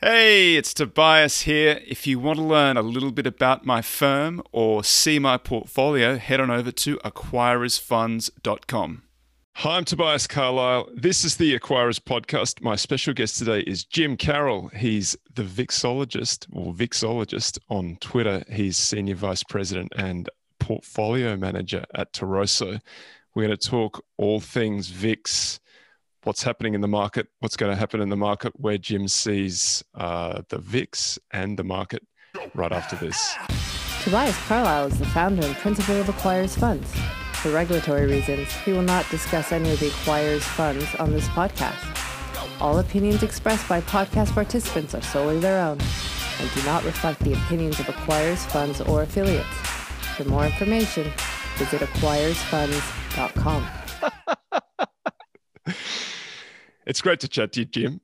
Hey, it's Tobias here. If you want to learn a little bit about my firm or see my portfolio, head on over to acquirersfunds.com. Hi, I'm Tobias Carlisle. This is the Acquirers Podcast. My special guest today is Jim Carroll. He's the Vixologist on Twitter. He's Senior Vice President and Portfolio Manager at Turoso. We're going to talk all things VIX, what's happening in the market, what's going to happen in the market, where Jim sees the VIX and the market right after this. Tobias Carlisle is the founder and principal of Acquirers Funds. For regulatory reasons, he will not discuss any of the Acquirers Funds on this podcast. All opinions expressed by podcast participants are solely their own and do not reflect the opinions of Acquirers Funds or affiliates. For more information, visit acquirersfunds.com. It's great to chat to you, Jim.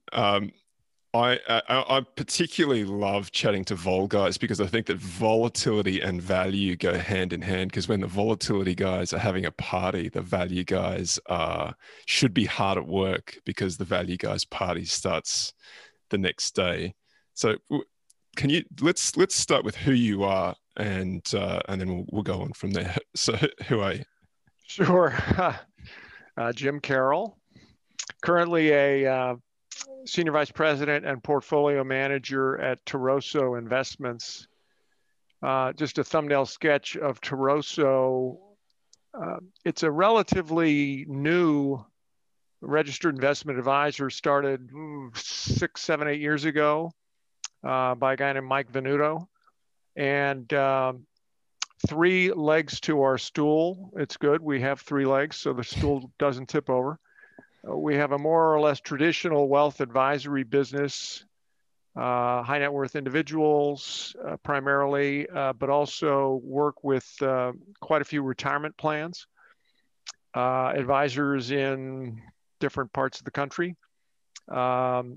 I particularly love chatting to vol guys because I think that volatility and value go hand in hand, because when the volatility guys are having a party, the value guys should be hard at work because the value guys party starts the next day. So let's start with who you are and then we'll go on from there. So who are you? Sure. Jim Carroll, currently a Senior Vice President and Portfolio Manager at Turoso Investments. Just a thumbnail sketch of Turoso. It's a relatively new registered investment advisor, started 6, 7, 8 years ago by a guy named Mike Venuto. And 3 legs to our stool. It's good. We have 3 legs, so the stool doesn't tip over. We have a more or less traditional wealth advisory business, high net worth individuals primarily, but also work with quite a few retirement plans, advisors in different parts of the country. Venuto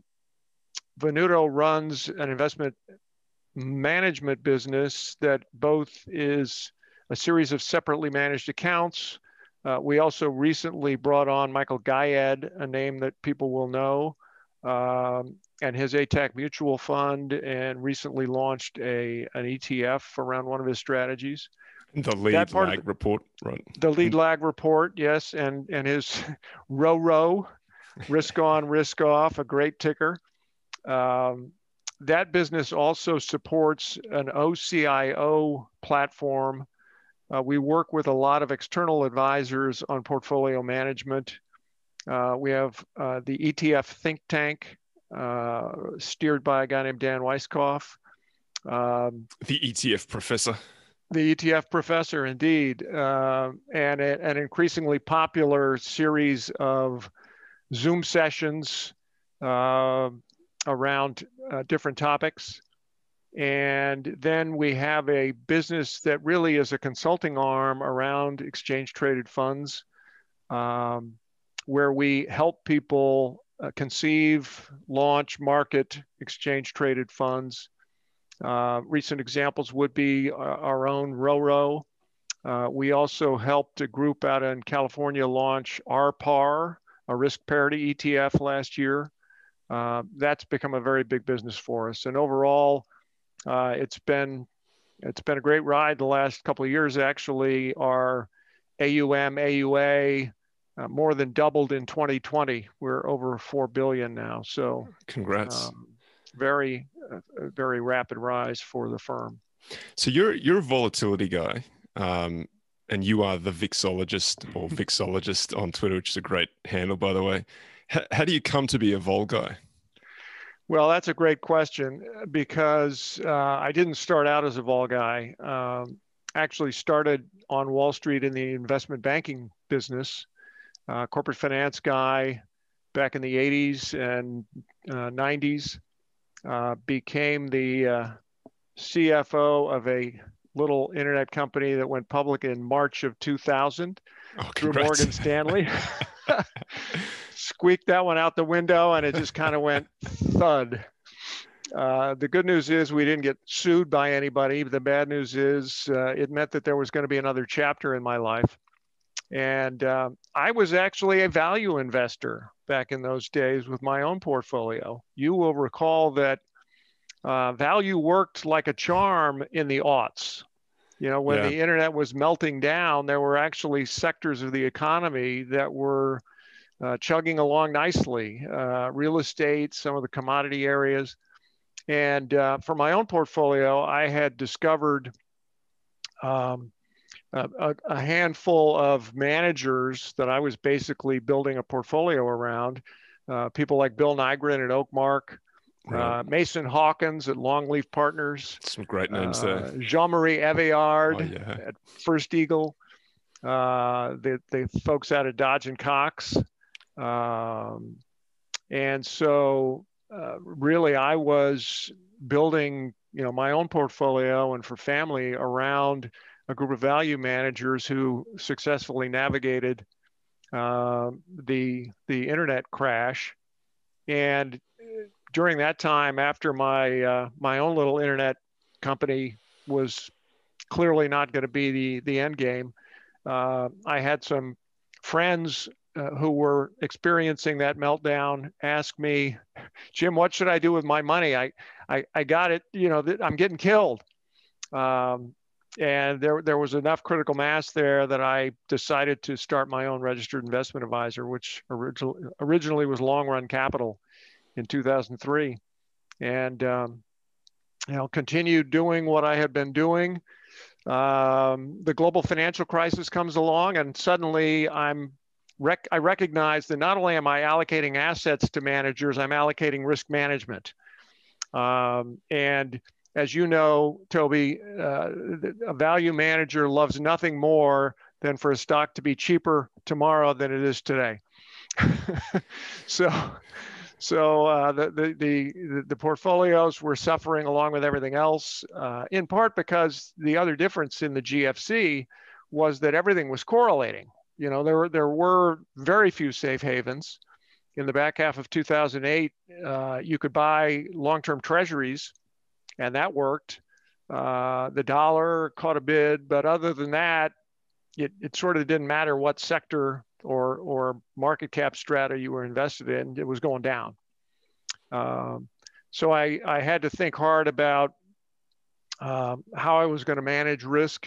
runs an investment management business that both is a series of separately managed accounts. We also recently brought on Michael Gayed, a name that people will know, and his ATAC mutual fund, and recently launched an ETF around one of his strategies. The lead lag report, right? The lead lag report, yes, and his RORO, risk on, risk off, a great ticker. That business also supports an OCIO platform. We work with a lot of external advisors on portfolio management. We have the ETF think tank steered by a guy named Dan Weiskopf. The ETF professor. The ETF professor, indeed. And an increasingly popular series of Zoom sessions around different topics. And then we have a business that really is a consulting arm around exchange traded funds, where we help people conceive, launch, market exchange traded funds. Recent examples would be our own RORO. We also helped a group out in California launch RPAR, a risk parity ETF last year. That's become a very big business for us. And overall, it's been a great ride the last couple of years. Actually, our AUM, AUA more than doubled in 2020. We're over 4 billion now. So congrats. Very rapid rise for the firm. So you're a volatility guy, and you are the Vixologist or Vixologist on Twitter, which is a great handle, by the way. How do you come to be a vol guy? Well, that's a great question, because I didn't start out as a vol guy. Actually started on Wall Street in the investment banking business, corporate finance guy back in the 80s and 90s. Became the CFO of a little internet company that went public in March of 2000 through Morgan Stanley. Squeaked that one out the window, and it just kind of went thud. The good news is we didn't get sued by anybody. The bad news is it meant that there was going to be another chapter in my life. And I was actually a value investor back in those days with my own portfolio. You will recall that value worked like a charm in the aughts. You know, when the internet was melting down, there were actually sectors of the economy that were chugging along nicely. Real estate, some of the commodity areas. And for my own portfolio, I had discovered a handful of managers that I was basically building a portfolio around. People like Bill Nygren at Oakmark, Mason Hawkins at Longleaf Partners. Some great names there. Jean-Marie Eveillard at First Eagle. The folks out of Dodge and Cox. And so really I was building, my own portfolio and for family around a group of value managers who successfully navigated the internet crash. And during that time, after my my own little internet company was clearly not going to be the end game, I had some friends who were experiencing that meltdown ask me, Jim, what should I do with my money? I got it, I'm getting killed. And there was enough critical mass there that I decided to start my own registered investment advisor, which originally was Long Run Capital in 2003. And, continued doing what I had been doing. The global financial crisis comes along, and suddenly I recognize that not only am I allocating assets to managers, I'm allocating risk management. And as you know, Toby, a value manager loves nothing more than for a stock to be cheaper tomorrow than it is today. So the portfolios were suffering along with everything else, in part because the other difference in the GFC was that everything was correlating. There were very few safe havens. In the back half of 2008, you could buy long-term treasuries, and that worked. The dollar caught a bid, but other than that, it sort of didn't matter what sector or market cap strata you were invested in, it was going down. So I had to think hard about how I was going to manage risk,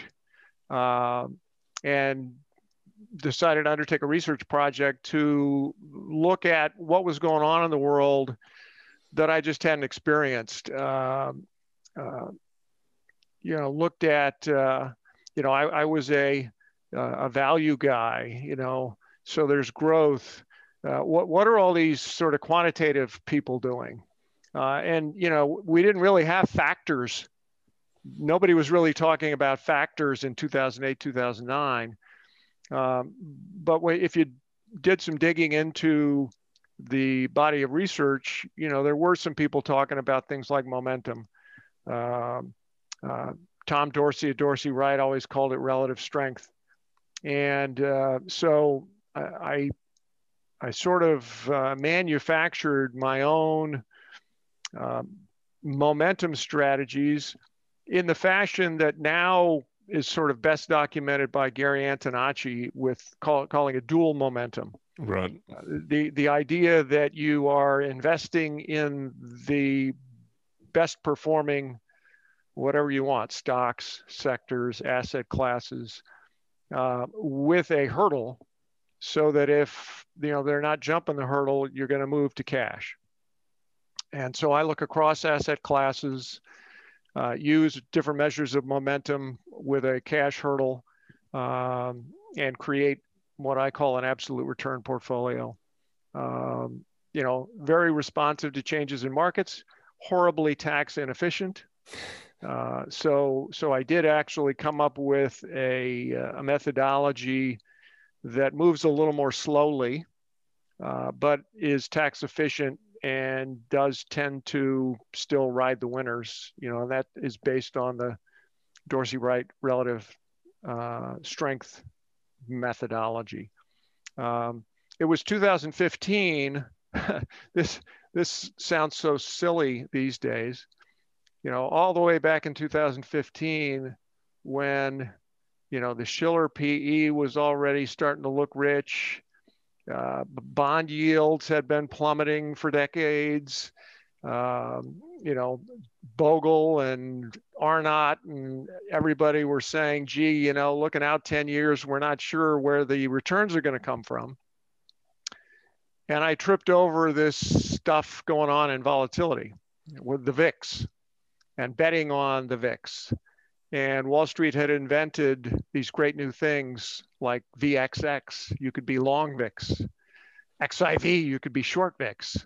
and decided to undertake a research project to look at what was going on in the world that I just hadn't experienced. Looked at, I was a value guy, so there's growth. What are all these sort of quantitative people doing? And we didn't really have factors. Nobody was really talking about factors in 2008, 2009. But if you did some digging into the body of research, there were some people talking about things like momentum. Tom Dorsey at Dorsey Wright always called it relative strength. And so I sort of manufactured my own momentum strategies in the fashion that now is sort of best documented by Gary Antonacci with calling it dual momentum. Right. The idea that you are investing in the best performing, whatever you want, stocks, sectors, asset classes, with a hurdle, so that if they're not jumping the hurdle, you're going to move to cash. And so I look across asset classes, use different measures of momentum with a cash hurdle, and create what I call an absolute return portfolio. Very responsive to changes in markets, horribly tax inefficient. So I did actually come up with a methodology that moves a little more slowly, but is tax efficient and does tend to still ride the winners, and that is based on the Dorsey Wright relative strength methodology. It was 2015. This sounds so silly these days, all the way back in 2015 when, the Shiller PE was already starting to look rich. Bond yields had been plummeting for decades. Bogle and Arnott and everybody were saying, gee, looking out 10 years, we're not sure where the returns are going to come from. And I tripped over this stuff going on in volatility with the VIX and betting on the VIX. And Wall Street had invented these great new things like VXX. You could be long VIX. XIV, you could be short VIX.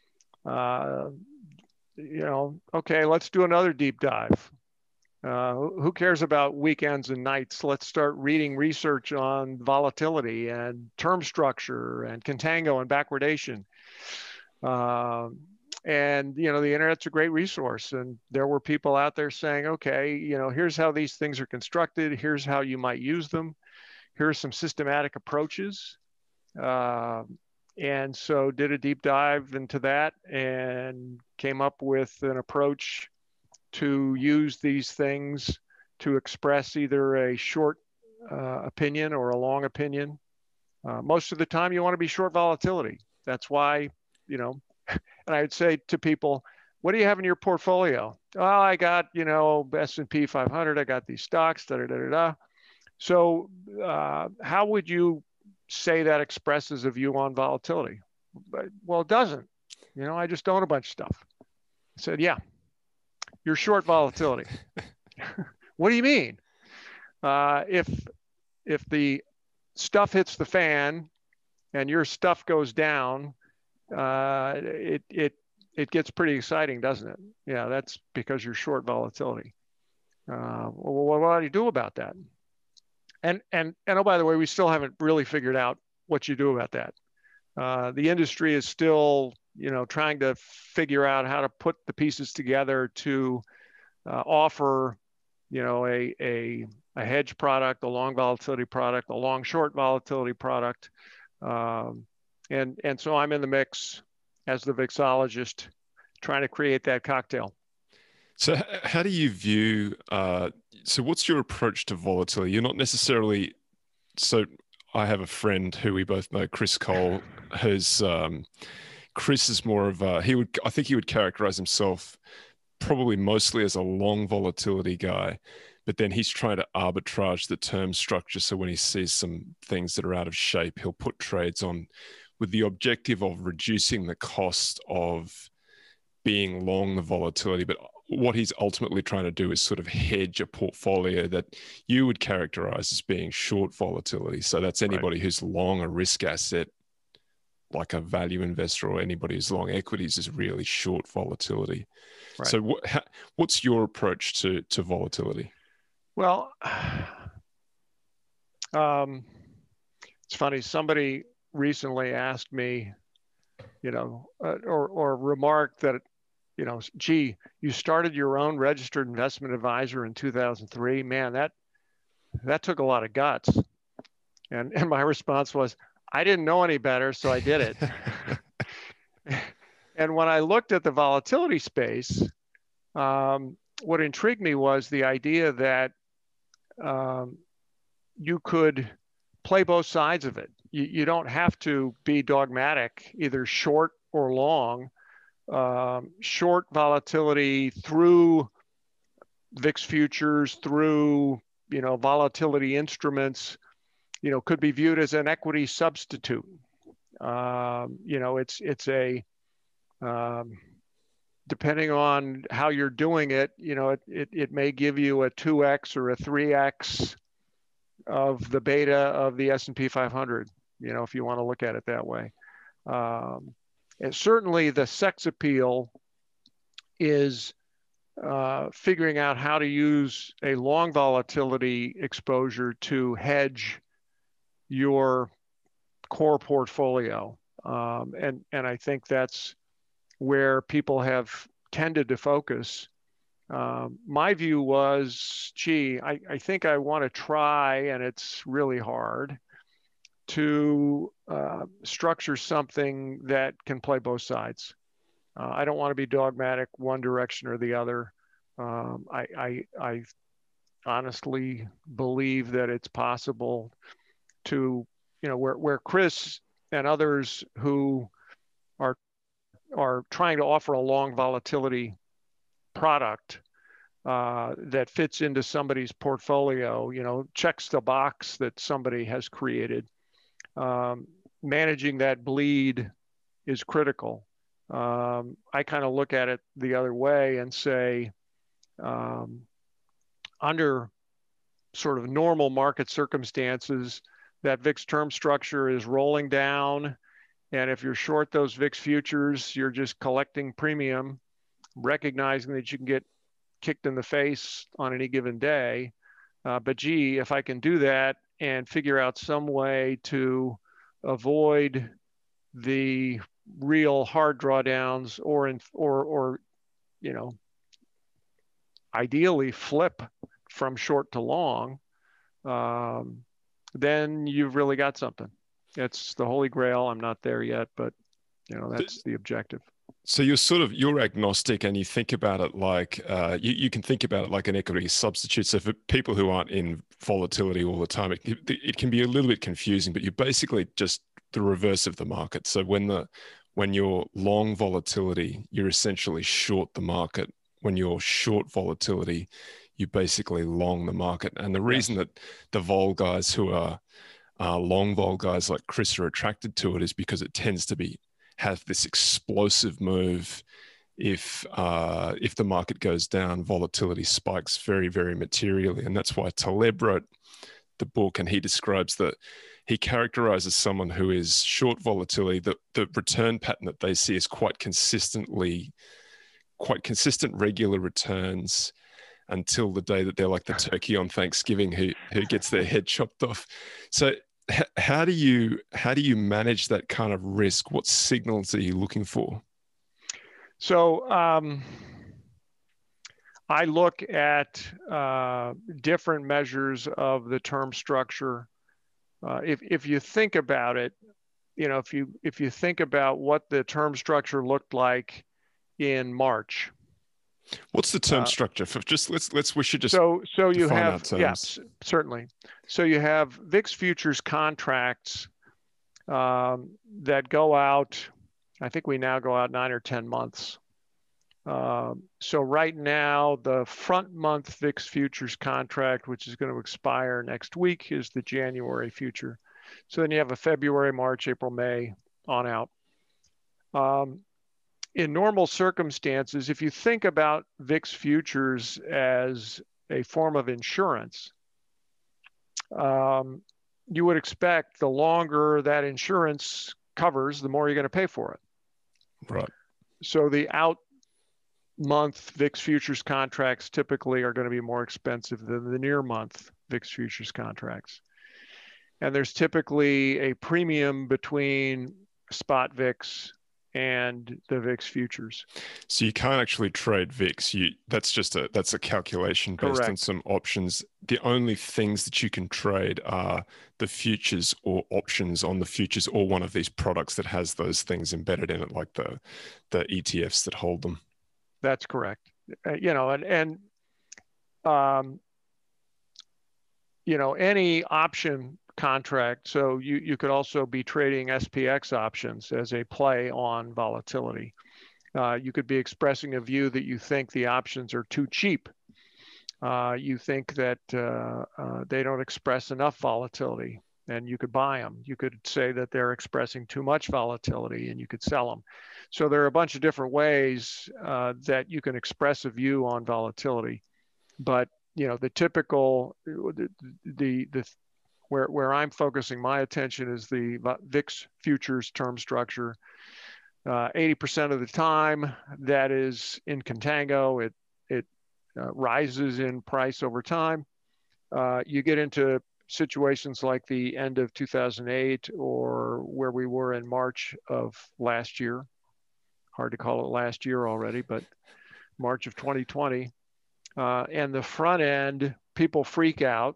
Okay, let's do another deep dive. Who cares about weekends and nights? Let's start reading research on volatility and term structure and contango and backwardation. And the internet's a great resource, and there were people out there saying, okay, here's how these things are constructed, here's how you might use them, here's some systematic approaches. And so did a deep dive into that and came up with an approach to use these things to express either a short opinion or a long opinion. Most of the time you want to be short volatility. That's why, and I would say to people, what do you have in your portfolio? Oh, I got, S&P 500, I got these stocks, da, da, da, da, da. So how would you say that expresses a view on volatility? Well, it doesn't. I just own a bunch of stuff. I said, yeah, you're short volatility. What do you mean? If the stuff hits the fan and your stuff goes down, it gets pretty exciting, doesn't it? Yeah, that's because you're short volatility. Well, what do you do about that? And oh, by the way, we still haven't really figured out what you do about that. The industry is still, trying to figure out how to put the pieces together to offer, a hedge product, a long volatility product, a long short volatility product. And so I'm in the mix as the VIXologist trying to create that cocktail. So how do you view, so what's your approach to volatility? You're not necessarily, so I have a friend who we both know, Chris Cole, who's, Chris is more of a, I think he would characterize himself probably mostly as a long volatility guy, but then he's trying to arbitrage the term structure. So when he sees some things that are out of shape, he'll put trades on with the objective of reducing the cost of being long the volatility. But what he's ultimately trying to do is sort of hedge a portfolio that you would characterize as being short volatility. So that's anybody who's long a risk asset, like a value investor, or anybody who's long equities is really short volatility. Right. So what's your approach to volatility? Well, it's funny. Somebody recently asked me, or remarked that, gee, you started your own registered investment advisor in 2003. Man, that took a lot of guts. And my response was, I didn't know any better, so I did it. And when I looked at the volatility space, what intrigued me was the idea that you could play both sides of it. You don't have to be dogmatic, either short or long. Short volatility through VIX futures, through volatility instruments, could be viewed as an equity substitute. It's a depending on how you're doing it, it may give you a 2x or a 3x of the beta of the S&P 500, if you want to look at it that way. And certainly the sex appeal is figuring out how to use a long volatility exposure to hedge your core portfolio. And I think that's where people have tended to focus. My view was, gee, I think I want to try, and it's really hard, to structure something that can play both sides. I don't want to be dogmatic one direction or the other. I honestly believe that it's possible to, where Chris and others who are trying to offer a long volatility product that fits into somebody's portfolio, checks the box that somebody has created. Managing that bleed is critical. I kind of look at it the other way and say, under sort of normal market circumstances, that VIX term structure is rolling down. And if you're short those VIX futures, you're just collecting premium, recognizing that you can get kicked in the face on any given day. But gee, if I can do that and figure out some way to avoid the real hard drawdowns, or ideally flip from short to long, then you've really got something. It's the holy grail. I'm not there yet, but that's the objective. So you're agnostic, and you think about it like you can think about it like an equity substitute. So for people who aren't in volatility all the time, it can be a little bit confusing, but you're basically just the reverse of the market. So when you're long volatility, you're essentially short the market. When you're short volatility, you basically long the market. And the reason that the vol guys who are long vol guys like Chris are attracted to it is because it tends to have this explosive move. If the market goes down, volatility spikes very, very materially. And that's why Taleb wrote the book, and he describes that he characterizes someone who is short volatility, the return pattern that they see is quite consistent, regular returns until the day that they're like the turkey on Thanksgiving who gets their head chopped off. So how do you manage that kind of risk? What signals are you looking for? So I look at different measures of the term structure. If you think about it, if you think about what the term structure looked like in March. What's the term structure? For we should just so you have our terms. Certainly. So you have VIX futures contracts that go out. I think we now go out 9 or 10 months. So right now, the front month VIX futures contract, which is going to expire next week, is the January future. So then you have a February, March, April, May on out. In normal circumstances, if you think about VIX futures as a form of insurance, you would expect the longer that insurance covers, the more you're going to pay for it. Right. So the out month VIX futures contracts typically are going to be more expensive than the near month VIX futures contracts. And there's typically a premium between spot VIX and the VIX futures. So you can't actually trade VIX. That's a calculation based on some options. The only things that you can trade are the futures or options on the futures, or one of these products that has those things embedded in it, like the ETFs that hold them. That's correct. Any option contract. So you could also be trading SPX options as a play on volatility. You could be expressing a view that you think the options are too cheap. You think that they don't express enough volatility, and you could buy them. You could say that they're expressing too much volatility, and you could sell them. So there are a bunch of different ways that you can express a view on volatility. But the typical, where I'm focusing my attention is the VIX futures term structure. 80% of the time, that is in contango. It rises in price over time. You get into situations like the end of 2008, or where we were in March of last year. Hard to call it last year already, but March of 2020. And the front end, people freak out.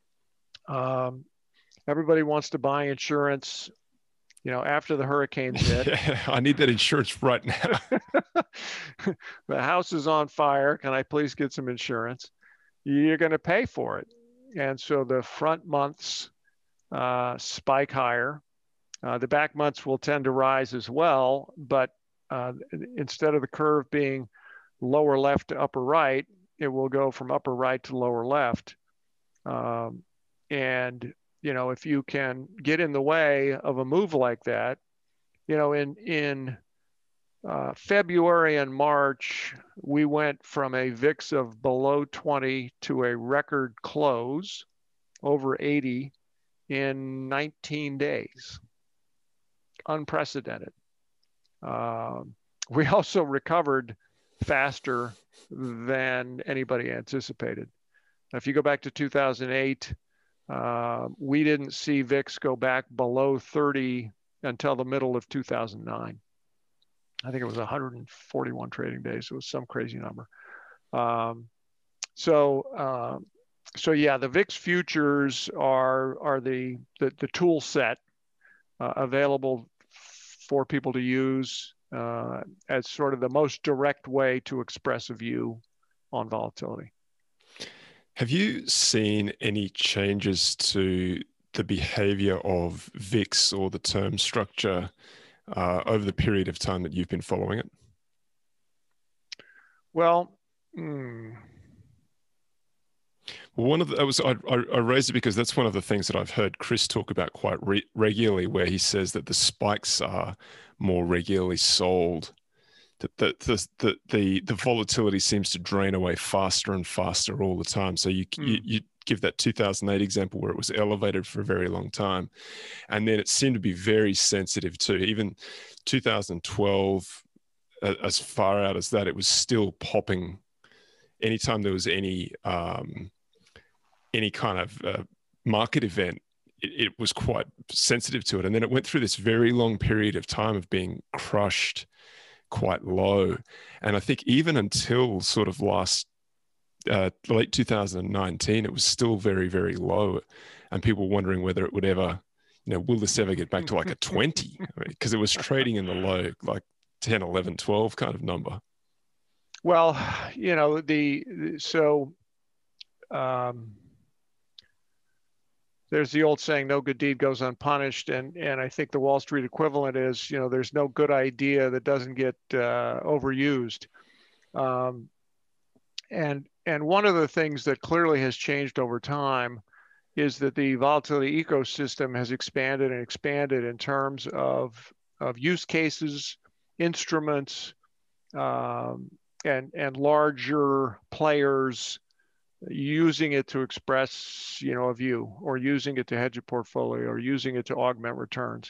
Everybody wants to buy insurance, after the hurricanes hit. Yeah, I need that insurance right now. The house is on fire. Can I please get some insurance? You're going to pay for it. And so the front months spike higher. The back months will tend to rise as well, but instead of the curve being lower left to upper right, it will go from upper right to lower left. And, if you can get in the way of a move like that, in February and March, we went from a VIX of below 20 to a record close over 80 in 19 days. Unprecedented. We also recovered faster than anybody anticipated. If you go back to 2008, we didn't see VIX go back below 30 until the middle of 2009. I think it was 141 trading days. It was some crazy number. So yeah, the VIX futures are the tool set available for people to use as sort of the most direct way to express a view on volatility. Have you seen any changes to the behavior of VIX or the term structure over the period of time that you've been following it? Well, one of the, I raised it because that's one of the things that I've heard Chris talk about quite regularly, where he says that the spikes are more regularly sold, that the volatility seems to drain away faster and faster all the time. So you give that 2008 example where it was elevated for a very long time, and then it seemed to be very sensitive to even 2012. As far out as that, it was still popping anytime there was any kind of market event. It was quite sensitive to it, and then it went through this very long period of time of being crushed quite low. And I think even until sort of late 2019, it was still very, very low, and people were wondering whether it would ever, will this ever get back to like a 20? Because it was trading in the low, like 10, 11, 12 kind of number. Well, there's the old saying, no good deed goes unpunished. And I think the Wall Street equivalent is, there's no good idea that doesn't get overused. And one of the things that clearly has changed over time is that the volatility ecosystem has expanded and expanded in terms of use cases, instruments, and larger players using it to express, a view, or using it to hedge a portfolio, or using it to augment returns.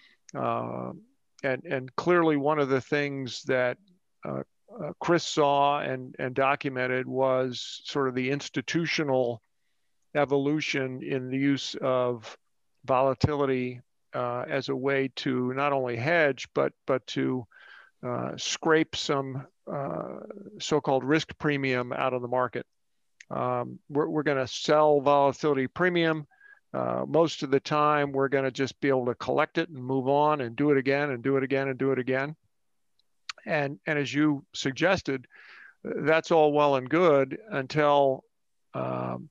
And clearly one of the things that Chris saw and documented was sort of the institutional evolution in the use of volatility as a way to not only hedge, but to scrape some so-called risk premium out of the market. We're going to sell volatility premium. Most of the time, we're going to just be able to collect it and move on and do it again and do it again and do it again. And as you suggested, that's all well and good until, I'm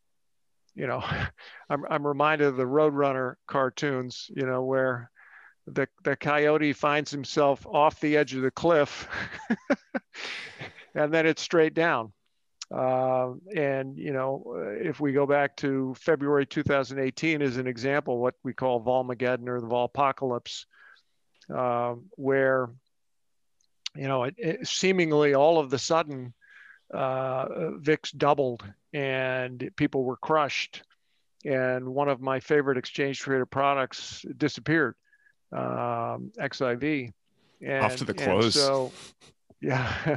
reminded of the Roadrunner cartoons, where the coyote finds himself off the edge of the cliff and then it's straight down. If we go back to February 2018 as an example, what we call Volmageddon or the Volpocalypse, where, it seemingly all of the sudden, VIX doubled and people were crushed. And one of my favorite exchange traded products disappeared, XIV. After the close. So, yeah.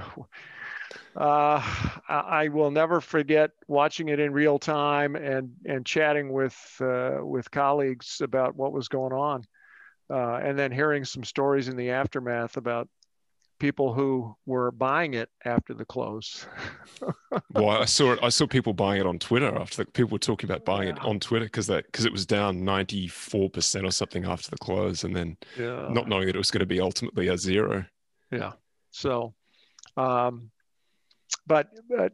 I will never forget watching it in real time and chatting with colleagues about what was going on, and then hearing some stories in the aftermath about people who were buying it after the close. Well, I saw people buying it on Twitter after people were talking about buying it on Twitter because it was down 94% or something after the close, and then not knowing that it was going to be ultimately a zero. Yeah. So. But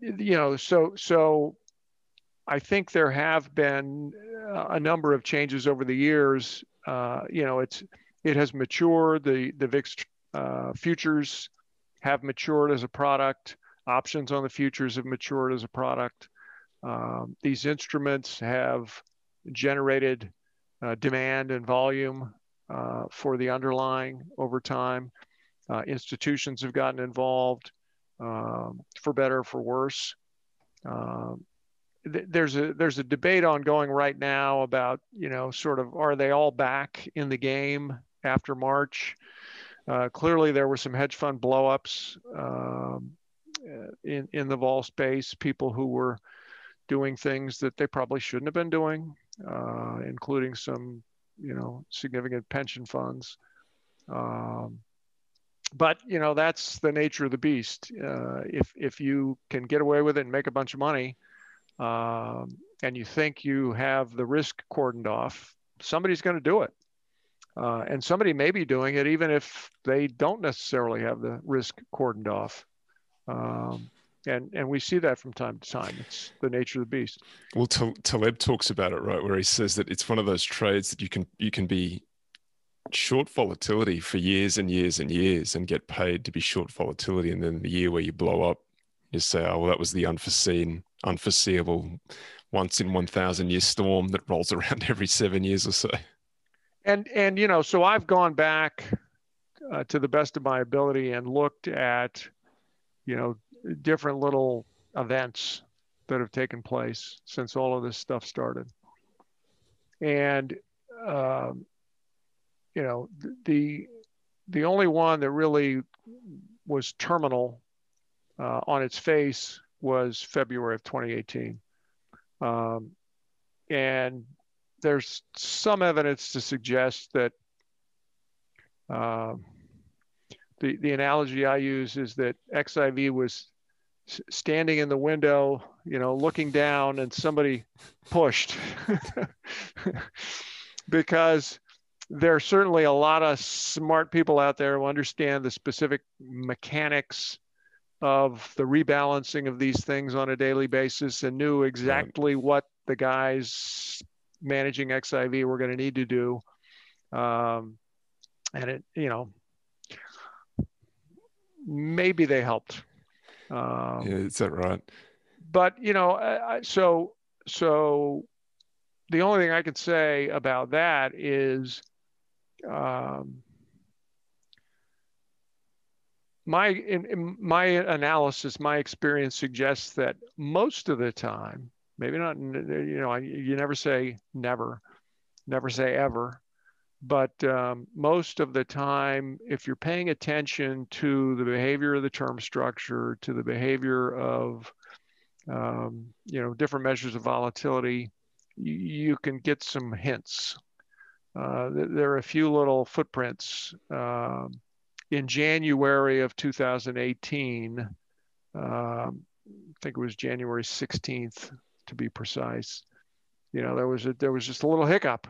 so I think there have been a number of changes over the years. It has matured. The VIX futures have matured as a product. Options on the futures have matured as a product. These instruments have generated demand and volume for the underlying over time. Institutions have gotten involved, for better or for worse. There's a debate ongoing right now about, sort of, are they all back in the game after March? Clearly, there were some hedge fund blowups in the vol space, people who were doing things that they probably shouldn't have been doing, including some, significant pension funds. But that's the nature of the beast. If you can get away with it and make a bunch of money, and you think you have the risk cordoned off, somebody's going to do it. And somebody may be doing it even if they don't necessarily have the risk cordoned off. And we see that from time to time. It's the nature of the beast. Well, Taleb talks about it, right, where he says that it's one of those trades that you can be short volatility for years and years and years and get paid to be short volatility. And then the year where you blow up, you say, oh, well, that was the unforeseeable once in 1,000 year storm that rolls around every 7 years or so. And so I've gone back to the best of my ability and looked at, different little events that have taken place since all of this stuff started. And, the only one that really was terminal on its face was February of 2018. And there's some evidence to suggest that the analogy I use is that XIV was standing in the window, looking down, and somebody pushed. Because there are certainly a lot of smart people out there who understand the specific mechanics of the rebalancing of these things on a daily basis and knew exactly what the guys managing XIV were going to need to do. And it, maybe they helped. Yeah, is that right? But, so the only thing I can say about that is in my analysis, my experience suggests that most of the time, maybe not, you never say never say ever, but most of the time, if you're paying attention to the behavior of the term structure, to the behavior of, different measures of volatility, you can get some hints. There are a few little footprints. In January of 2018, I think it was January 16th to be precise, there was just a little hiccup.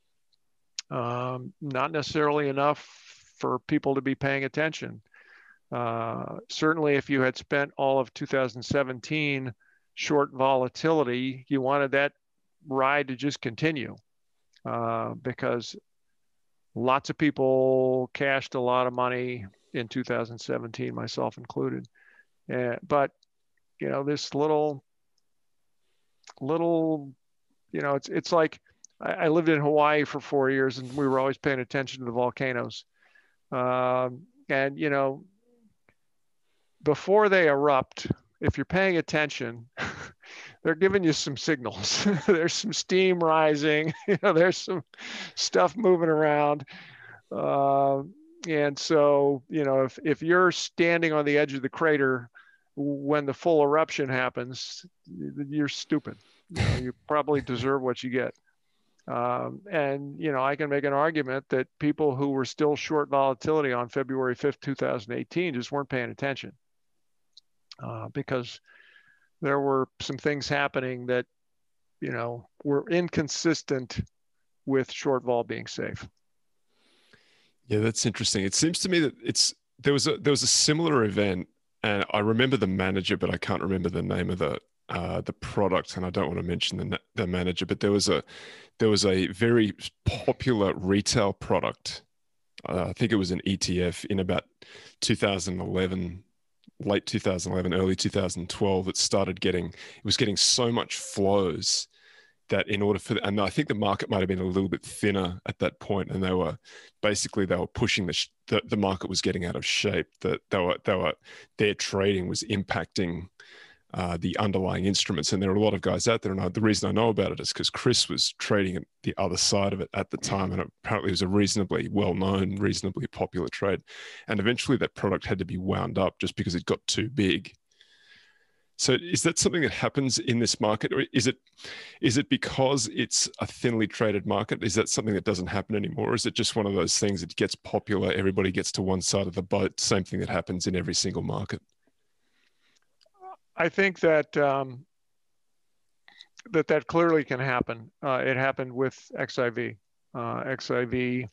Not necessarily enough for people to be paying attention. Certainly if you had spent all of 2017 short volatility, you wanted that ride to just continue, because lots of people cashed a lot of money in 2017, myself included. But, this little, it's like, I lived in Hawaii for 4 years and we were always paying attention to the volcanoes. And, before they erupt, if you're paying attention, they're giving you some signals. There's some steam rising, there's some stuff moving around. And so, if you're standing on the edge of the crater when the full eruption happens, you're stupid. You probably deserve what you get. And, I can make an argument that people who were still short volatility on February 5th, 2018 just weren't paying attention, because there were some things happening that, were inconsistent with short vol being safe. Yeah, that's interesting. It seems to me that there was a similar event, and I remember the manager, but I can't remember the name of the product, and I don't want to mention the manager, but there was a very popular retail product. I think it was an ETF in about 2011, late 2011, early 2012, it was getting so much flows that in order for, and I think the market might have been a little bit thinner at that point, and they were pushing the market was getting out of shape. That their trading was impacting the underlying instruments, and there are a lot of guys out there. And the reason I know about it is because Chris was trading the other side of it at the time, and apparently it was a reasonably well-known, reasonably popular trade. And eventually, that product had to be wound up just because it got too big. So is that something that happens in this market, or is it because it's a thinly traded market? Is that something that doesn't happen anymore? Or is it just one of those things that gets popular, everybody gets to one side of the boat, same thing that happens in every single market? I think that that clearly can happen. It happened with XIV. XIV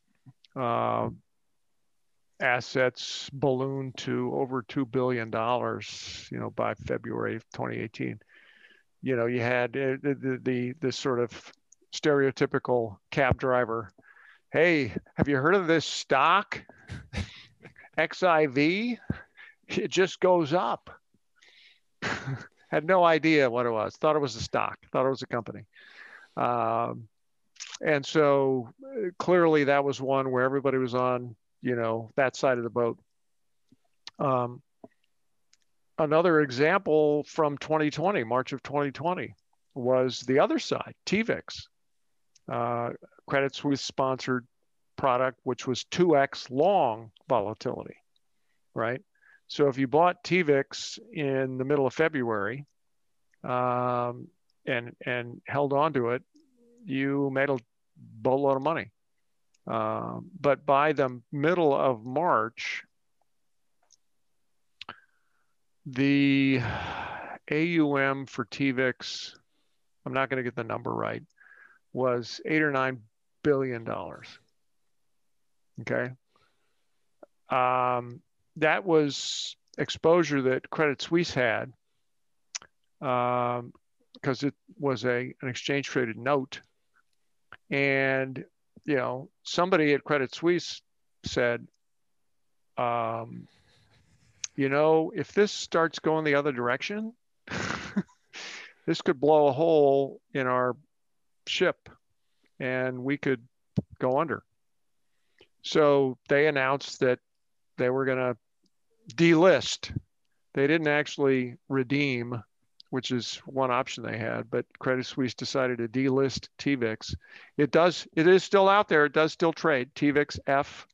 assets ballooned to over $2 billion, by February of 2018. You had the sort of stereotypical cab driver. Hey, have you heard of this stock? XIV? It just goes up. Had no idea what it was. Thought it was a stock. Thought it was a company. And so clearly that was one where everybody was on that side of the boat. Another example from 2020, March of 2020, was the other side, TVIX, Credit Suisse sponsored product, which was 2x long volatility, right? So if you bought TVIX in the middle of February and held on to it, you made a boatload of money. But by the middle of March, the AUM for TVIX, I'm not going to get the number right, was $8 or $9 billion. Okay. That was exposure that Credit Suisse had because it was an exchange traded note. And somebody at Credit Suisse said, if this starts going the other direction, this could blow a hole in our ship and we could go under. So they announced that they were going to delist. They didn't actually redeem, which is one option they had, but Credit Suisse decided to delist TVIX. It is still out there. It does still trade, TVIX F,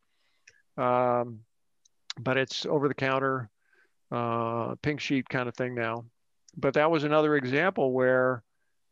but it's over the counter, pink sheet kind of thing now. But that was another example where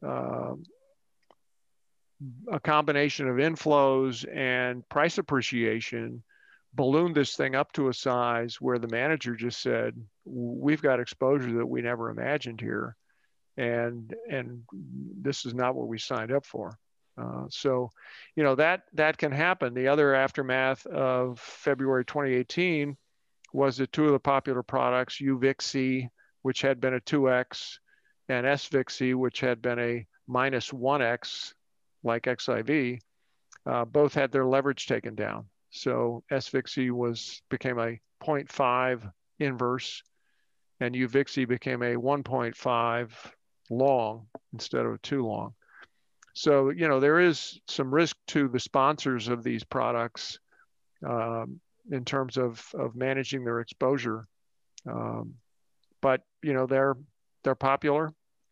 a combination of inflows and price appreciation ballooned this thing up to a size where the manager just said, we've got exposure that we never imagined here. And this is not what we signed up for. So that can happen. The other aftermath of February 2018 was that two of the popular products, UVXY, which had been a 2x, and SVXY, which had been a minus 1x, like XIV, both had their leverage taken down. So SVXY became a 0.5 inverse, and UVXY became a 1.5 long instead of a 2 long. So, there is some risk to the sponsors of these products in terms of managing their exposure. But, they're popular.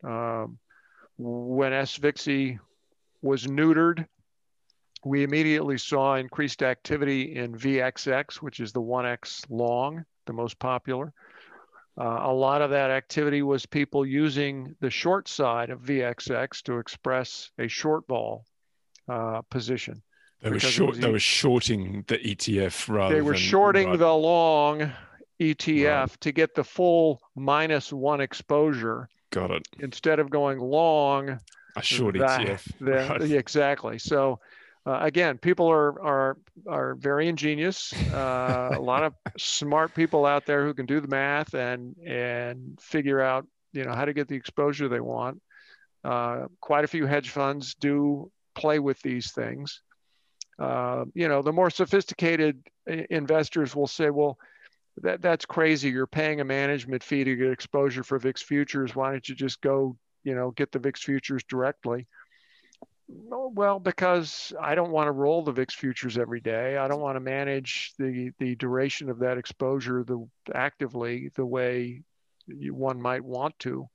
When SVXY was neutered, we immediately saw increased activity in VXX, which is the 1x long, the most popular. A lot of that activity was people using the short side of VXX to express a short vol position. They were shorting the ETF rather than... They were shorting the long ETF to get the full -1 exposure. Got it. Instead of going long... A short ETF. Exactly. So again, people are very ingenious. A lot of smart people out there who can do the math and figure out how to get the exposure they want. Quite a few hedge funds do play with these things. The more sophisticated investors will say, well, that's crazy. You're paying a management fee to get exposure for VIX futures. Why don't you just go, get the VIX futures directly? Well, because I don't want to roll the VIX futures every day. I don't want to manage the duration of that exposure actively the way one might want to.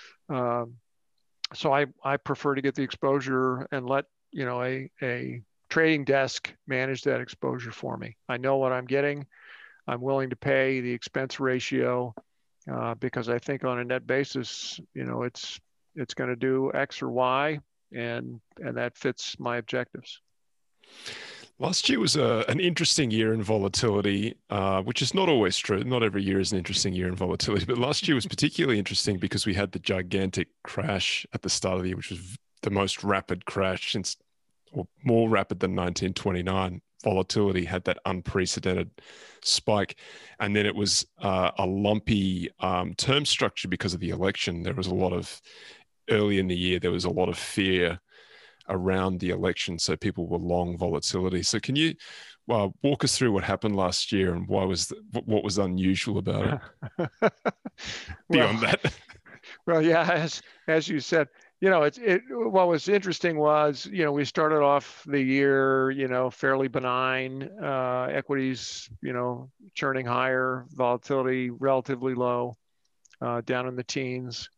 So I prefer to get the exposure and let a trading desk manage that exposure for me. I know what I'm getting. I'm willing to pay the expense ratio because I think on a net basis, it's going to do X or Y, and that fits my objectives. Last year was an interesting year in volatility, which is not always true. Not every year is an interesting year in volatility, but last year was particularly interesting because we had the gigantic crash at the start of the year, which was the most rapid crash since, or more rapid than 1929. Volatility had that unprecedented spike. And then it was a lumpy term structure because of the election. There was a lot of, early in the year, there was a lot of fear around the election, so people were long volatility. So can you walk us through what happened last year and what was unusual about it beyond that? Well, yeah, as you said, what was interesting was, we started off the year, fairly benign, equities, churning higher, volatility relatively low, down in the teens.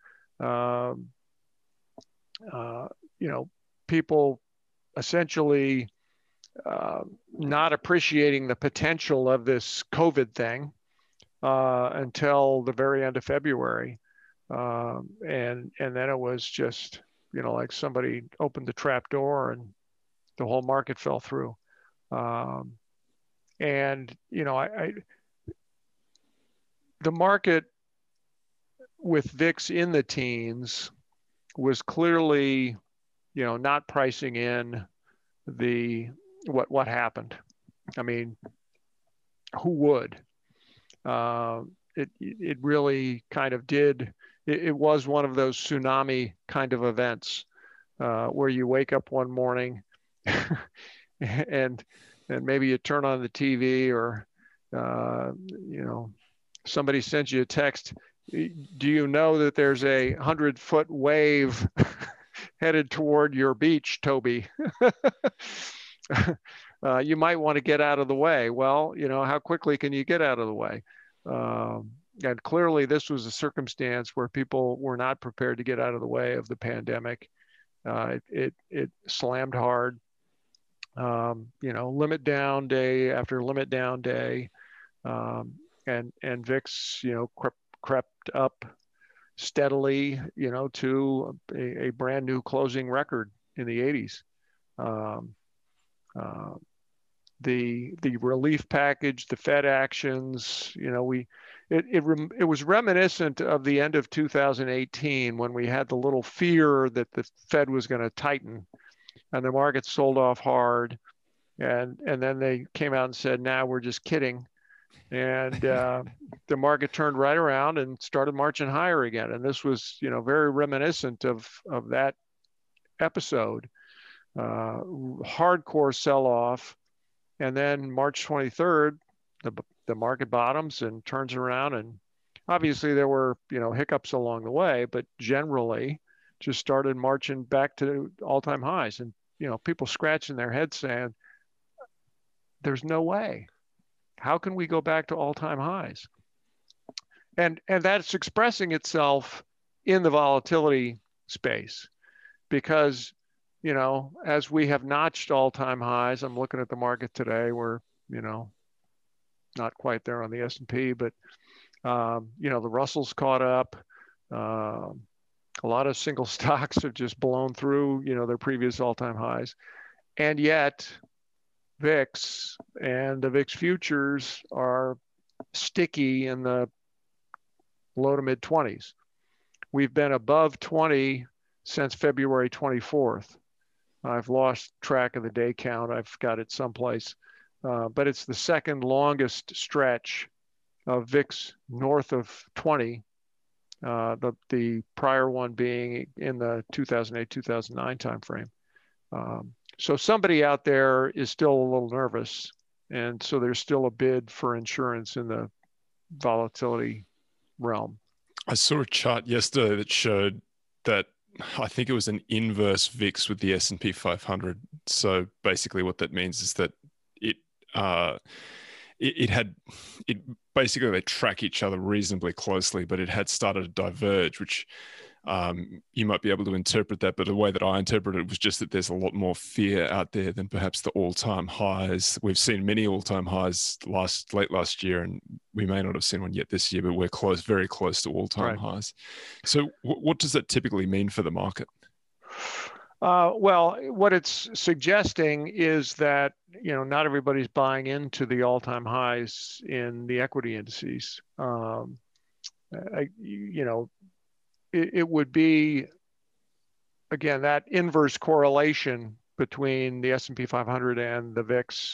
People essentially not appreciating the potential of this COVID thing until the very end of February. And then it was just, like somebody opened the trap door and the whole market fell through. The market with VIX in the teens was clearly, not pricing in what happened. I mean, who would? It really kind of did. It was one of those tsunami kind of events where you wake up one morning and maybe you turn on the TV or somebody sends you a text. Do you know that there's a 100-foot wave headed toward your beach, Toby? You might want to get out of the way. Well, how quickly can you get out of the way? And clearly this was a circumstance where people were not prepared to get out of the way of the pandemic. It slammed hard, limit down day after limit down day. And VIX, crept up steadily, to a brand new closing record in the 80s. The relief package, the Fed actions, it was reminiscent of the end of 2018 when we had the little fear that the Fed was going to tighten, and the market sold off hard, and then they came out and said, "Nah, we're just kidding." And the market turned right around and started marching higher again. And this was, very reminiscent of that episode. Hardcore sell-off. And then March 23rd, the market bottoms and turns around. And obviously there were, hiccups along the way, but generally just started marching back to all-time highs. And, people scratching their heads saying, there's no way. How can we go back to all-time highs? And that's expressing itself in the volatility space because, as we have notched all-time highs, I'm looking at the market today, we're, not quite there on the S&P, but, the Russell's caught up. A lot of single stocks have just blown through, their previous all-time highs. And yet, VIX and the VIX futures are sticky in the low to mid 20s. We've been above 20 since February 24th. I've lost track of the day count. I've got it someplace, but it's the second longest stretch of VIX north of 20. The prior one being in the 2008-2009 timeframe. So somebody out there is still a little nervous. And so there's still a bid for insurance in the volatility realm. I saw a chart yesterday that showed that I think it was an inverse VIX with the S&P 500. So basically what that means is that it basically they track each other reasonably closely, but it had started to diverge, which you might be able to interpret that, but the way that I interpreted it was just that there's a lot more fear out there than perhaps the all-time highs. We've seen many all-time highs late last year, and we may not have seen one yet this year, but we're very close to all-time highs. So what does that typically mean for the market? Well, what it's suggesting is that, not everybody's buying into the all-time highs in the equity indices. It would be, again, that inverse correlation between the S&P 500 and the VIX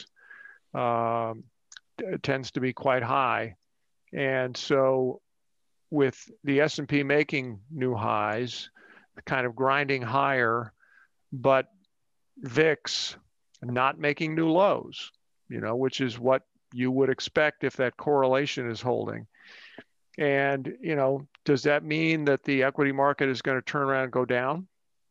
tends to be quite high. And so with the S&P making new highs, kind of grinding higher, but VIX not making new lows, which is what you would expect if that correlation is holding. And, does that mean that the equity market is going to turn around and go down?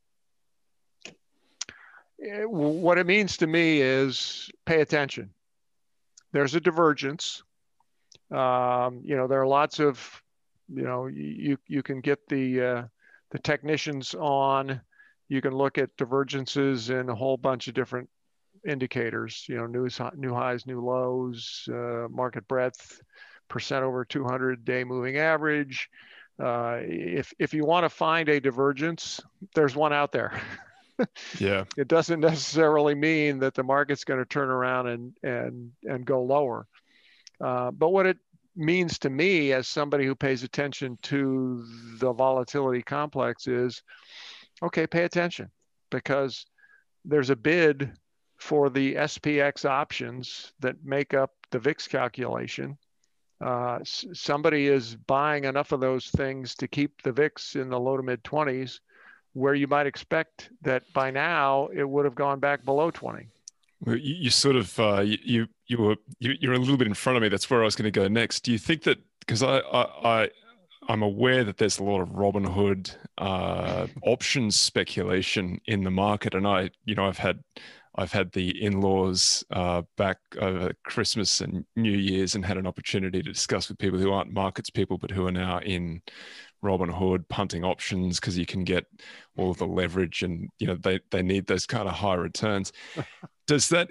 What it means to me is pay attention. There's a divergence. There are lots of, you can get the technicians on. You can look at divergences in a whole bunch of different indicators, new highs, new lows, market breadth, percent over 200-day moving average. If you want to find a divergence, there's one out there. Yeah. It doesn't necessarily mean that the market's going to turn around and go lower. But what it means to me as somebody who pays attention to the volatility complex is, okay, pay attention, because there's a bid for the SPX options that make up the VIX calculation. Somebody is buying enough of those things to keep the VIX in the low to mid 20s, where you might expect that by now it would have gone back below 20. Well, you sort of you're a little bit in front of me. That's where I was going to go next. Do you think that, because I'm aware that there's a lot of Robinhood options speculation in the market, and I've had the in-laws back over Christmas and New Year's and had an opportunity to discuss with people who aren't markets people, but who are now in Robinhood punting options, because you can get all of the leverage, and they need those kind of high returns. Does that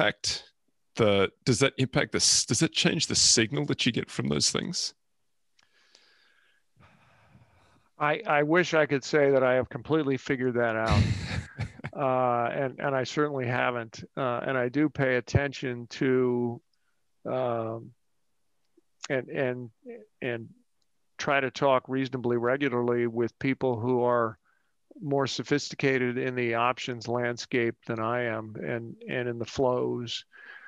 change the signal that you get from those things? I wish I could say that I have completely figured that out. And I certainly haven't. And I do pay attention to and try to talk reasonably regularly with people who are more sophisticated in the options landscape than I am, and in the flows.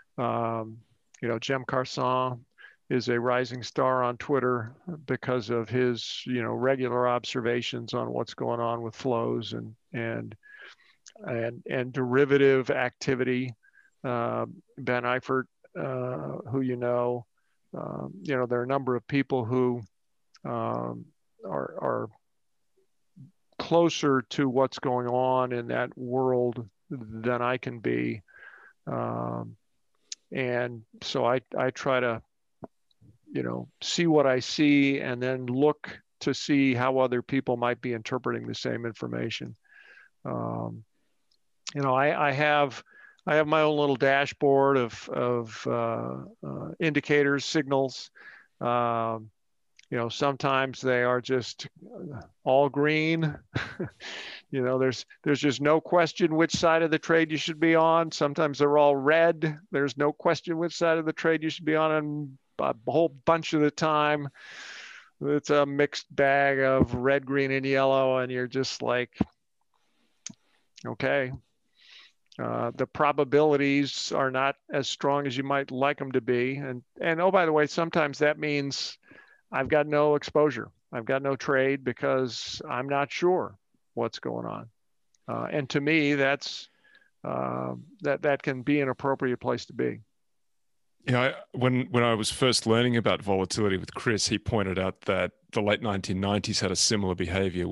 Jem Carson is a rising star on Twitter because of his regular observations on what's going on with flows and derivative activity. Ben Eifert, who there are a number of people who are closer to what's going on in that world than I can be. And so I try to, see what I see and then look to see how other people might be interpreting the same information. I have my own little dashboard of indicators, signals. Sometimes they are just all green. There's just no question which side of the trade you should be on. Sometimes they're all red. There's no question which side of the trade you should be on, and a whole bunch of the time it's a mixed bag of red, green, and yellow, and you're just like, okay. The probabilities are not as strong as you might like them to be. And oh, by the way, sometimes that means I've got no exposure. I've got no trade because I'm not sure what's going on. And to me, that's that can be an appropriate place to be. When I was first learning about volatility with Chris, he pointed out that the late 1990s had a similar behavior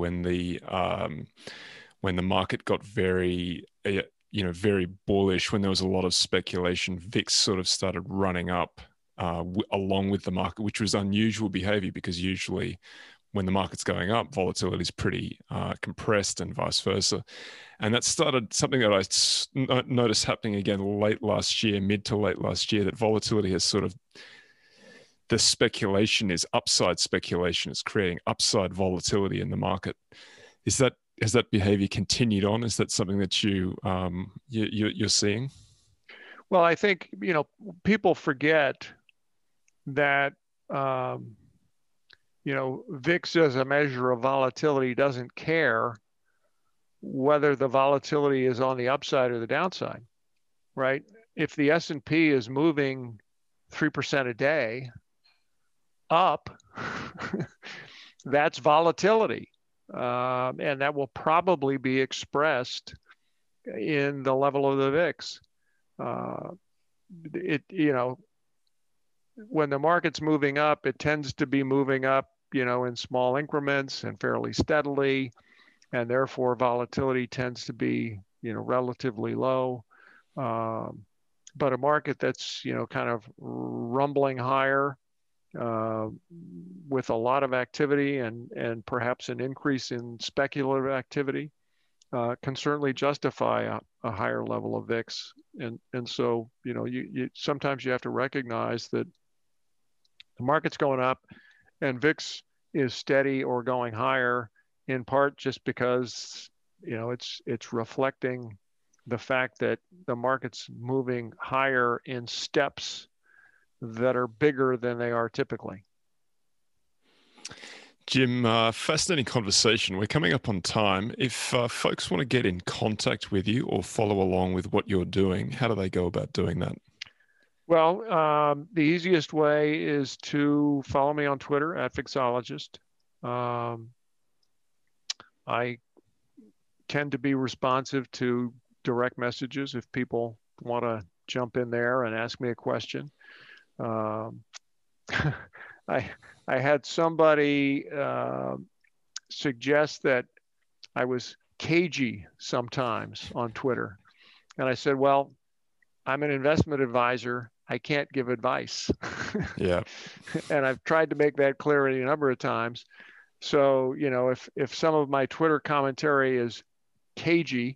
when the market got very very bullish, when there was a lot of speculation. VIX sort of started running up along with the market, which was unusual behavior because usually when the market's going up, volatility is pretty compressed and vice versa. And that started something that I noticed happening again mid to late last year, that volatility has sort of, the speculation is upside speculation. It's creating upside volatility in the market. Has that behavior continued on? Is that something that you're seeing? Well, I think, people forget that, VIX as a measure of volatility doesn't care whether the volatility is on the upside or the downside, right? If the S&P is moving 3% a day up, that's volatility. And that will probably be expressed in the level of the VIX. When the market's moving up, it tends to be moving up, in small increments and fairly steadily, and therefore volatility tends to be, relatively low. But a market that's, kind of rumbling higher, with a lot of activity and perhaps an increase in speculative activity, can certainly justify a higher level of VIX. And so, you sometimes you have to recognize that the market's going up and VIX is steady or going higher, in part just because, it's reflecting the fact that the market's moving higher in steps that are bigger than they are typically. Jim, fascinating conversation. We're coming up on time. If folks want to get in contact with you or follow along with what you're doing, how do they go about doing that? Well, the easiest way is to follow me on Twitter @Vixologist. I tend to be responsive to direct messages if people want to jump in there and ask me a question. I had somebody suggest that I was cagey sometimes on Twitter. And I said, well, I'm an investment advisor. I can't give advice. Yeah. And I've tried to make that clear any number of times. So, if some of my Twitter commentary is cagey,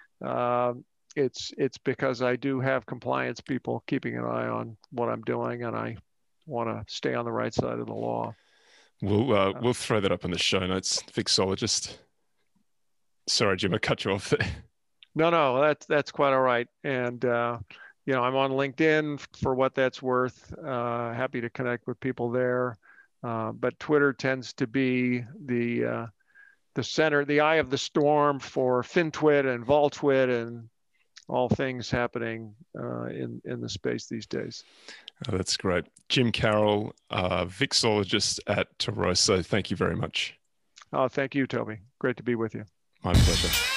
it's because I do have compliance people keeping an eye on what I'm doing, and I want to stay on the right side of the law. We'll throw that up in the show notes. Vixologist. Sorry, Jim, I cut you off there. No, that's quite all right. And I'm on LinkedIn for what that's worth. Happy to connect with people there. But Twitter tends to be the center, the eye of the storm for FinTwit and VolTwit and all things happening in the space these days. Oh, that's great. Jim Carroll, Vixologist at Toroso. Thank you very much. Oh, thank you, Toby. Great to be with you. My pleasure.